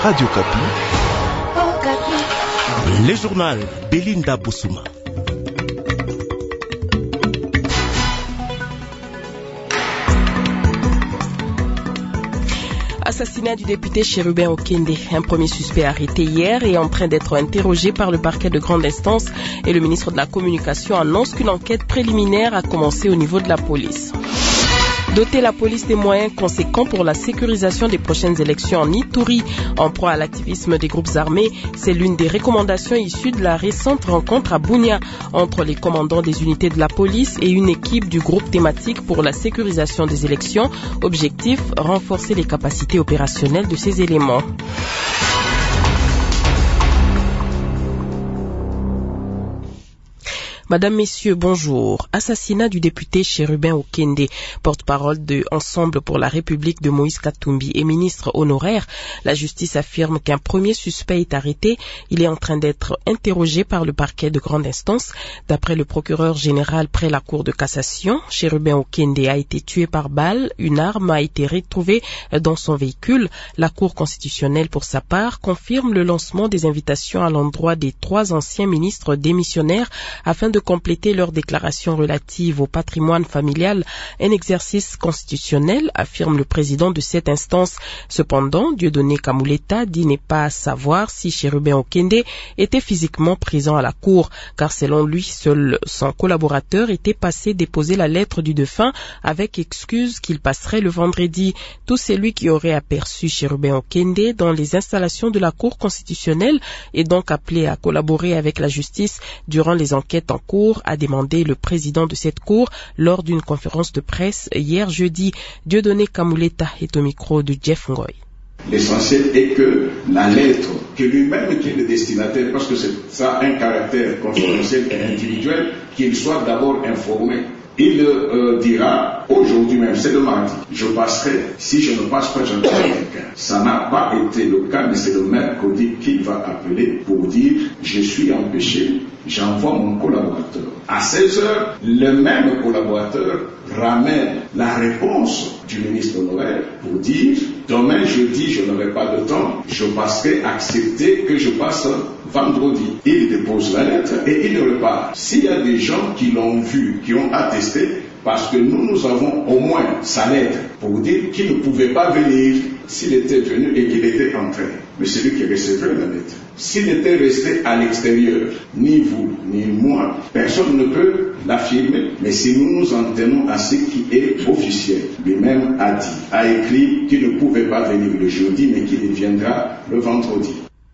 Radio Kapi. Le journal Belinda Bousouma. Assassinat du député Chérubin Okende. Un premier suspect arrêté hier est en train d'être interrogé par le parquet de grande instance et le ministre de la Communication annonce qu'une enquête préliminaire a commencé au niveau de la police. Doter la police des moyens conséquents pour la sécurisation des prochaines élections en Ituri, en proie à l'activisme des groupes armés, c'est l'une des recommandations issues de la récente rencontre à Bunia entre les commandants des unités de la police et une équipe du groupe thématique pour la sécurisation des élections. Objectif, renforcer les capacités opérationnelles de ces éléments. Madame, Messieurs, bonjour. Assassinat du député Chérubin Okende, porte-parole de Ensemble pour la République de Moïse Katumbi et ministre honoraire. La justice affirme qu'un premier suspect est arrêté. Il est en train d'être interrogé par le parquet de grande instance. D'après le procureur général près la cour de cassation, Chérubin Okende a été tué par balle. Une arme a été retrouvée dans son véhicule. La Cour constitutionnelle, pour sa part, confirme le lancement des invitations à l'endroit des 3 anciens ministres démissionnaires afin de compléter leur déclaration relative au patrimoine familial, un exercice constitutionnel, affirme le président de cette instance. Cependant, Dieudonné Kamuleta dit ne pas savoir si Chérubin Okende était physiquement présent à la cour, car selon lui, seul son collaborateur était passé déposer la lettre du défunt avec excuse qu'il passerait le vendredi. Tout celui qui aurait aperçu Chérubin Okende dans les installations de la Cour constitutionnelle est donc appelé à collaborer avec la justice durant les enquêtes en cours, a demandé le président de cette cour lors d'une conférence de presse hier jeudi. Dieudonné Kamuleta est au micro de Jeff Ngoy. L'essentiel est que la lettre, que lui-même qui est le destinataire, parce que ça a un caractère confidentiel et individuel, qu'il soit d'abord informé. Il dira, aujourd'hui même, c'est le mardi, je passerai, si je ne passe pas, j'appelle quelqu'un. Ça n'a pas été le cas, mais c'est le mercredi qu'il va appeler pour dire, je suis empêché, j'envoie mon collaborateur. À 16h, le même collaborateur ramène la réponse du ministre honoraire pour dire, demain jeudi, je n'aurai pas de temps, je passerai, accepter que je passe vendredi. Il dépose la lettre et il repart. S'il y a des gens qui l'ont vu, qui ont attesté, parce que nous avons au moins sa lettre pour dire qu'il ne pouvait pas venir s'il était venu et qu'il était entré. Mais c'est lui qui recevrait la lettre. S'il était resté à l'extérieur, ni vous, ni moi, personne ne peut l'affirmer. Mais si nous nous en tenons à ce qui est officiel, lui-même a écrit qu'il ne pouvait pas venir le jeudi, mais qu'il viendra le vendredi.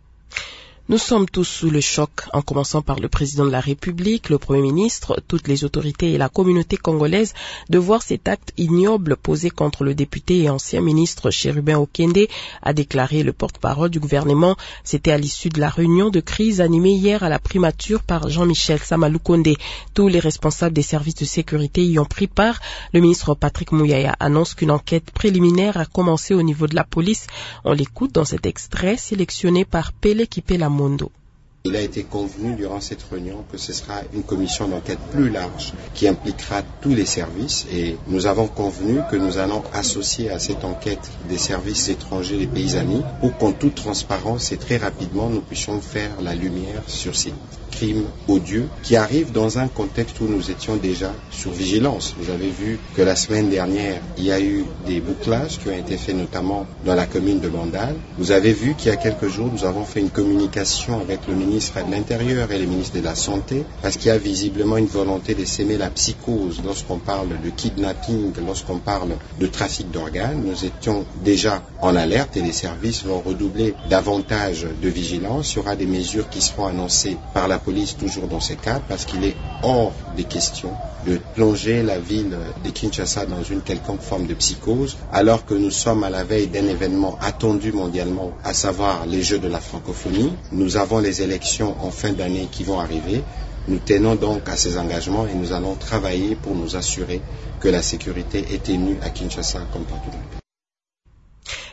Nous sommes tous sous le choc, en commençant par le président de la République, le Premier ministre, toutes les autorités et la communauté congolaise, de voir cet acte ignoble posé contre le député et ancien ministre Chérubin Okende, a déclaré le porte-parole du gouvernement. C'était à l'issue de la réunion de crise animée hier à la primature par Jean-Michel Samaloukonde. Tous les responsables des services de sécurité y ont pris part. Le ministre Patrick Mouyaya annonce qu'une enquête préliminaire a commencé au niveau de la police. On l'écoute dans cet extrait sélectionné par Pélé Kipela Mondo. Il a été convenu durant cette réunion que ce sera une commission d'enquête plus large qui impliquera tous les services et nous avons convenu que nous allons associer à cette enquête des services étrangers des pays amis pour qu'en toute transparence et très rapidement nous puissions faire la lumière sur ces crimes odieux qui arrivent dans un contexte où nous étions déjà sur vigilance. Vous avez vu que la semaine dernière, il y a eu des bouclages qui ont été faits notamment dans la commune de Bandal. Vous avez vu qu'il y a quelques jours, nous avons fait une communication avec le ministre de l'Intérieur et le ministre de la Santé parce qu'il y a visiblement une volonté de s'aimer la psychose lorsqu'on parle de kidnapping, lorsqu'on parle de trafic d'organes. Nous étions déjà en alerte et les services vont redoubler davantage de vigilance. Il y aura des mesures qui seront annoncées par la police toujours dans ces cas parce qu'il est hors des questions de plonger la ville de Kinshasa dans une quelconque forme de psychose alors que nous sommes à la veille d'un événement attendu mondialement, à savoir les Jeux de la francophonie. Nous avons les élections en fin d'année qui vont arriver. Nous tenons donc à ces engagements et nous allons travailler pour nous assurer que la sécurité est tenue à Kinshasa comme partout dans le pays.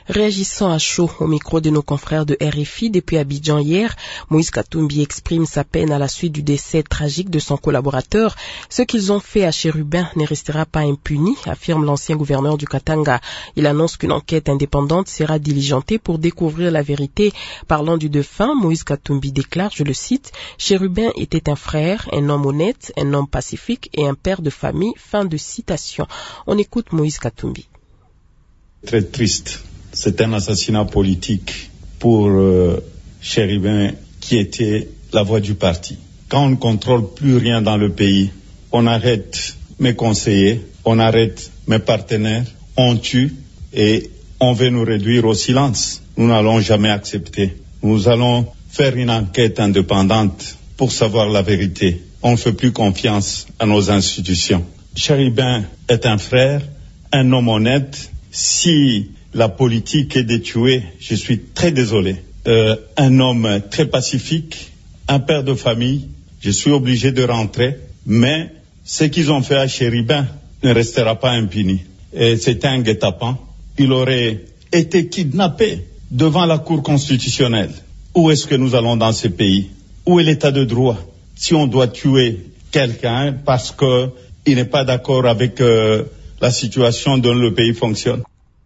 Réagissant à chaud au micro de nos confrères de RFI depuis Abidjan hier, Moïse Katumbi exprime sa peine à la suite du décès tragique de son collaborateur. Ce qu'ils ont fait à Chérubin ne restera pas impuni, affirme l'ancien gouverneur du Katanga. Il annonce qu'une enquête indépendante sera diligentée pour découvrir la vérité. Parlant du défunt, Moïse Katumbi déclare, je le cite, « Chérubin était un frère, un homme honnête, un homme pacifique et un père de famille ». Fin de citation. On écoute Moïse Katumbi. Très triste. C'est un assassinat politique pour Chérubin qui était la voix du parti. Quand on ne contrôle plus rien dans le pays, on arrête mes conseillers, on arrête mes partenaires, on tue et on veut nous réduire au silence. Nous n'allons jamais accepter. Nous allons faire une enquête indépendante pour savoir la vérité. On ne fait plus confiance à nos institutions. Chérubin est un frère, un homme honnête. Si la politique est de tuer, je suis très désolé. Un homme très pacifique, un père de famille, je suis obligé de rentrer, mais ce qu'ils ont fait à Chérubin ne restera pas impuni. Et c'était un guet-apens. Il aurait été kidnappé devant la Cour constitutionnelle. Où est-ce que nous allons dans ce pays? Où est l'état de droit? Si on doit tuer quelqu'un parce qu'il n'est pas d'accord avec la situation dont le pays fonctionne.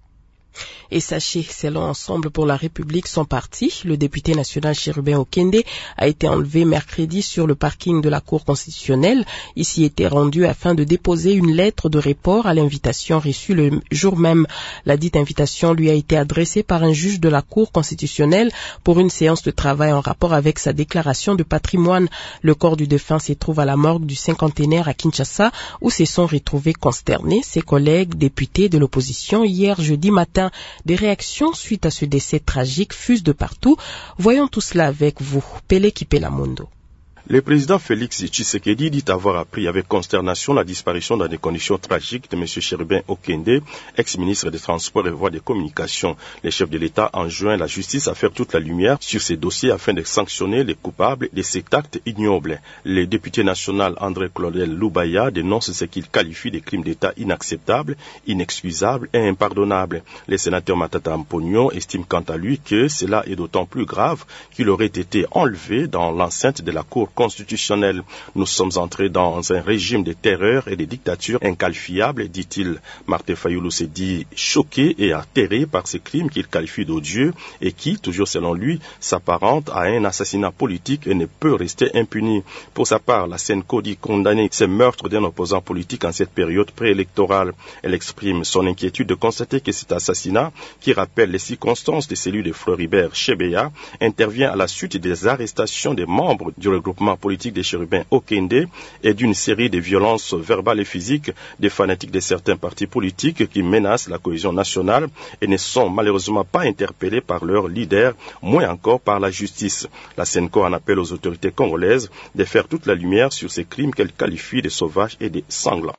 Et sachez, selon Ensemble pour la République, son parti, le député national Chérubin Okende, a été enlevé mercredi sur le parking de la Cour constitutionnelle. Il s'y était rendu afin de déposer une lettre de report à l'invitation reçue le jour même. La dite invitation lui a été adressée par un juge de la Cour constitutionnelle pour une séance de travail en rapport avec sa déclaration de patrimoine. Le corps du défunt se trouve à la morgue du cinquantenaire à Kinshasa, où se sont retrouvés consternés ses collègues députés de l'opposition hier jeudi matin. Des réactions suite à ce décès tragique fusent de partout. Voyons tout cela avec vous. Pélé Kipelamondo. Le président Félix Tshisekedi dit avoir appris avec consternation la disparition dans des conditions tragiques de M. Chérubin Okende, ex-ministre des Transports et Voies de Communication. Le chef de l'État enjoint la justice à faire toute la lumière sur ces dossiers afin de sanctionner les coupables de cet acte ignoble. Le député national André Claudel Loubaya dénonce ce qu'il qualifie de crimes d'État inacceptables, inexcusables et impardonnables. Le sénateur Matata Mpognon estime quant à lui que cela est d'autant plus grave qu'il aurait été enlevé dans l'enceinte de la Cour constitutionnelle. Nous sommes entrés dans un régime de terreur et de dictature inqualifiable, dit-il. Martin Fayoulou s'est dit choqué et atterré par ces crimes qu'il qualifie d'odieux et qui, toujours selon lui, s'apparente à un assassinat politique et ne peut rester impuni. Pour sa part, la Senko dit condamner ces meurtres d'un opposant politique en cette période préélectorale. Elle exprime son inquiétude de constater que cet assassinat, qui rappelle les circonstances de celui de Floribert Chebeya, intervient à la suite des arrestations des membres du regroupement politique des Chérubins Okende et d'une série de violences verbales et physiques des fanatiques de certains partis politiques qui menacent la cohésion nationale et ne sont malheureusement pas interpellés par leurs leaders, moins encore par la justice. La Senko en appelle aux autorités congolaises de faire toute la lumière sur ces crimes qu'elle qualifie de sauvages et de sanglants.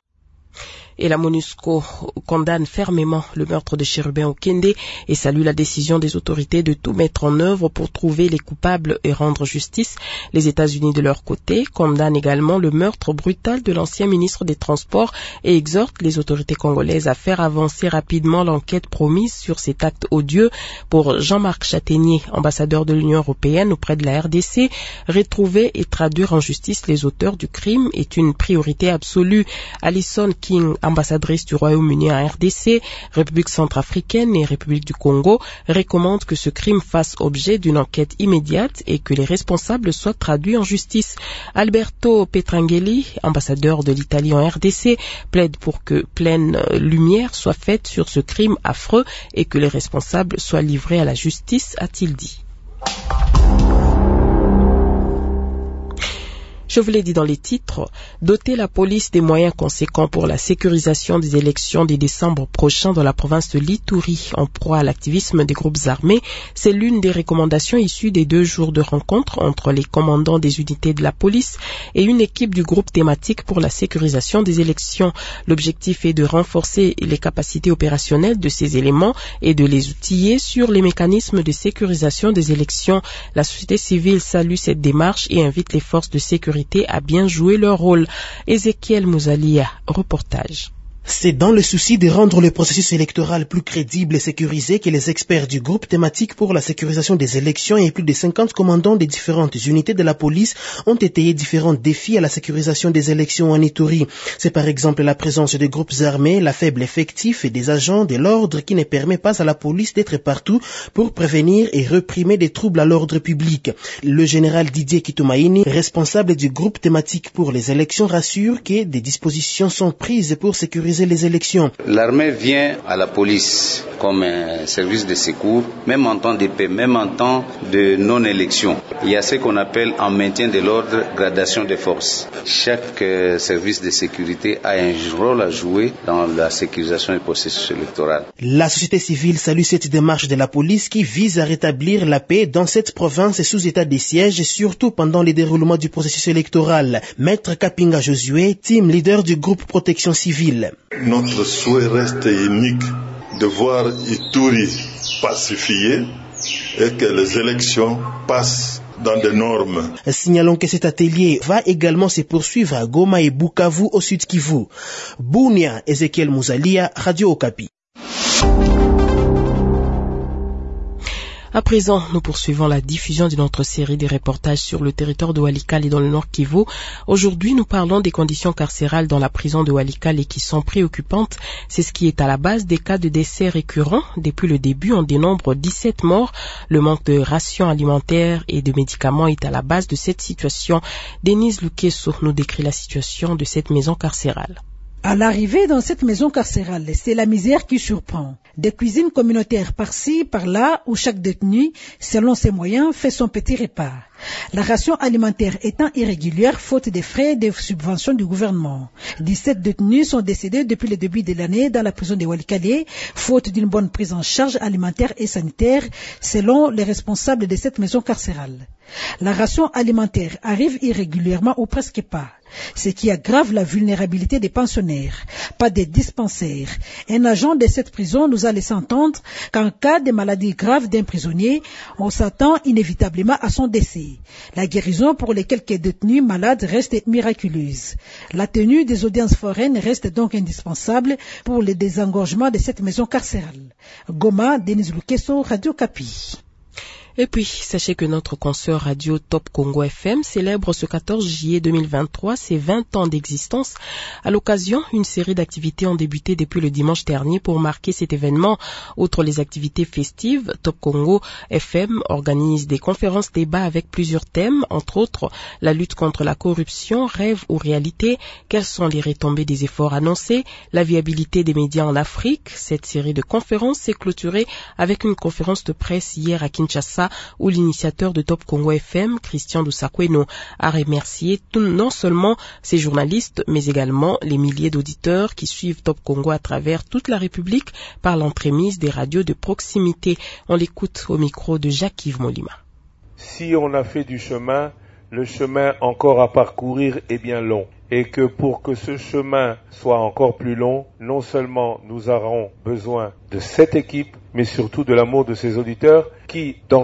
Et la MONUSCO condamne fermement le meurtre de Chérubin Okende et salue la décision des autorités de tout mettre en œuvre pour trouver les coupables et rendre justice. Les États-Unis, de leur côté, condamnent également le meurtre brutal de l'ancien ministre des Transports et exhortent les autorités congolaises à faire avancer rapidement l'enquête promise sur cet acte odieux. Pour Jean-Marc Châtaignier, ambassadeur de l'Union européenne auprès de la RDC, retrouver et traduire en justice les auteurs du crime est une priorité absolue. Alison King, ambassadrice du Royaume-Uni en RDC, République centrafricaine et République du Congo, recommande que ce crime fasse objet d'une enquête immédiate et que les responsables soient traduits en justice. Alberto Petrangeli, ambassadeur de l'Italie en RDC, plaide pour que pleine lumière soit faite sur ce crime affreux et que les responsables soient livrés à la justice, a-t-il dit. Je vous l'ai dit dans les titres, doter la police des moyens conséquents pour la sécurisation des élections de décembre prochain dans la province de l'Ituri en proie à l'activisme des groupes armés, c'est l'une des recommandations issues des 2 jours de rencontre entre les commandants des unités de la police et une équipe du groupe thématique pour la sécurisation des élections. L'objectif est de renforcer les capacités opérationnelles de ces éléments et de les outiller sur les mécanismes de sécurisation des élections. La société civile salue cette démarche et invite les forces de sécurité à bien jouer leur rôle. Ézéchiel Mouzalia, reportage. C'est dans le souci de rendre le processus électoral plus crédible et sécurisé que les experts du groupe thématique pour la sécurisation des élections et plus de 50 commandants des différentes unités de la police ont étayé différents défis à la sécurisation des élections en Ituri. C'est par exemple la présence de groupes armés, la faible effectif et des agents de l'ordre qui ne permet pas à la police d'être partout pour prévenir et réprimer des troubles à l'ordre public. Le général Didier Kitumaini, responsable du groupe thématique pour les élections, rassure que des dispositions sont prises pour sécuriser les élections. L'armée vient à la police comme un service de secours, même en temps de paix, même en temps de non-élection. Il y a ce qu'on appelle en maintien de l'ordre, gradation des forces. Chaque service de sécurité a un rôle à jouer dans la sécurisation du processus électoral. La société civile salue cette démarche de la police qui vise à rétablir la paix dans cette province sous état de siège, surtout pendant le déroulement du processus électoral. Maître Kapinga Josué, team leader du groupe Protection Civile. Notre souhait reste unique de voir Ituri pacifié et que les élections passent dans des normes. Signalons que cet atelier va également se poursuivre à Goma et Bukavu au Sud Kivu. Bunia, Ezekiel Mouzalia, Radio Okapi. À présent, nous poursuivons la diffusion de notre série de reportages sur le territoire de Walikale et dans le Nord Kivu. Aujourd'hui, nous parlons des conditions carcérales dans la prison de Walikale qui sont préoccupantes. C'est ce qui est à la base des cas de décès récurrents. Depuis le début, on dénombre 17 morts. Le manque de rations alimentaires et de médicaments est à la base de cette situation. Denise Lukeso nous décrit la situation de cette maison carcérale. À l'arrivée dans cette maison carcérale, c'est la misère qui surprend. Des cuisines communautaires par-ci, par-là, où chaque détenu, selon ses moyens, fait son petit repas. La ration alimentaire étant irrégulière, faute des frais et des subventions du gouvernement. 17 détenus sont décédés depuis le début de l'année dans la prison de Walikale, faute d'une bonne prise en charge alimentaire et sanitaire, selon les responsables de cette maison carcérale. La ration alimentaire arrive irrégulièrement ou presque pas, ce qui aggrave la vulnérabilité des pensionnaires. Pas de dispensaires. Un agent de cette prison nous a laissé entendre qu'en cas de maladie grave d'un prisonnier, on s'attend inévitablement à son décès. La guérison pour les quelques détenus malades reste miraculeuse. La tenue des audiences foraines reste donc indispensable pour le désengorgement de cette maison carcérale. Goma, Denise Lukeso, Radio Kapi. Et puis, sachez que notre consoeur radio Top Congo FM célèbre ce 14 juillet 2023 ses 20 ans d'existence. À l'occasion, une série d'activités ont débuté depuis le dimanche dernier pour marquer cet événement. Outre les activités festives, Top Congo FM organise des conférences débats avec plusieurs thèmes, entre autres la lutte contre la corruption, rêve ou réalité, quelles sont les retombées des efforts annoncés, la viabilité des médias en Afrique. Cette série de conférences s'est clôturée avec une conférence de presse hier à Kinshasa où l'initiateur de Top Congo FM, Christian Dousakweno, a remercié non seulement ses journalistes, mais également les milliers d'auditeurs qui suivent Top Congo à travers toute la République par l'entremise des radios de proximité. On l'écoute au micro de Jacques-Yves Molima. Si on a fait du chemin, le chemin encore à parcourir est bien long. Et que pour que ce chemin soit encore plus long, non seulement nous aurons besoin de cette équipe, mais surtout de l'amour de ses auditeurs qui, dans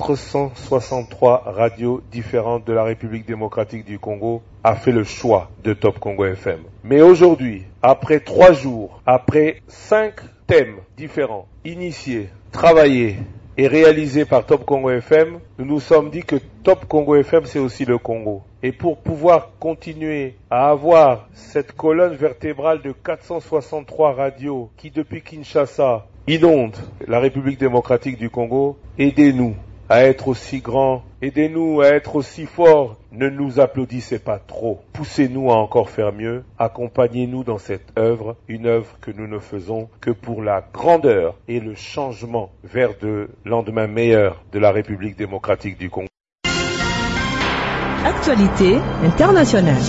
463 radios différentes de la République démocratique du Congo, a fait le choix de Top Congo FM. Mais aujourd'hui, après 3 jours, après 5 thèmes différents, initiés, travaillés, et réalisé par Top Congo FM, nous nous sommes dit que Top Congo FM, c'est aussi le Congo. Et pour pouvoir continuer à avoir cette colonne vertébrale de 463 radios qui, depuis Kinshasa, inondent la République démocratique du Congo, aidez-nous à être aussi grands, aidez-nous à être aussi forts. Ne nous applaudissez pas trop. Poussez-nous à encore faire mieux. Accompagnez-nous dans cette œuvre, une œuvre que nous ne faisons que pour la grandeur et le changement vers de lendemain meilleur de la République démocratique du Congo. Actualité internationale.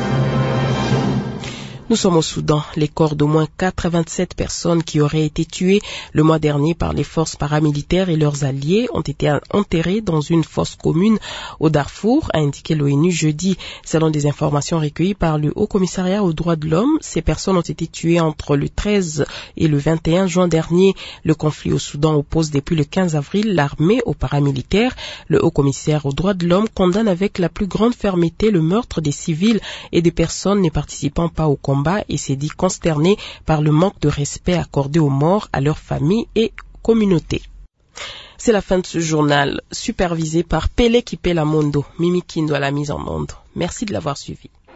Nous sommes au Soudan. Les corps d'au moins 87 personnes qui auraient été tuées le mois dernier par les forces paramilitaires et leurs alliés ont été enterrés dans une fosse commune au Darfour, a indiqué l'ONU jeudi. Selon des informations recueillies par le Haut-Commissariat aux droits de l'homme, ces personnes ont été tuées entre le 13 et le 21 juin dernier. Le conflit au Soudan oppose depuis le 15 avril l'armée aux paramilitaires. Le Haut-Commissaire aux droits de l'homme condamne avec la plus grande fermeté le meurtre des civils et des personnes ne participant pas au combat combat et s'est dit consterné par le manque de respect accordé aux morts, à leurs familles et communautés. C'est la fin de ce journal, supervisé par Pele Kipela Mondo, Mimi Kindo à la mise en onde. Merci de l'avoir suivi.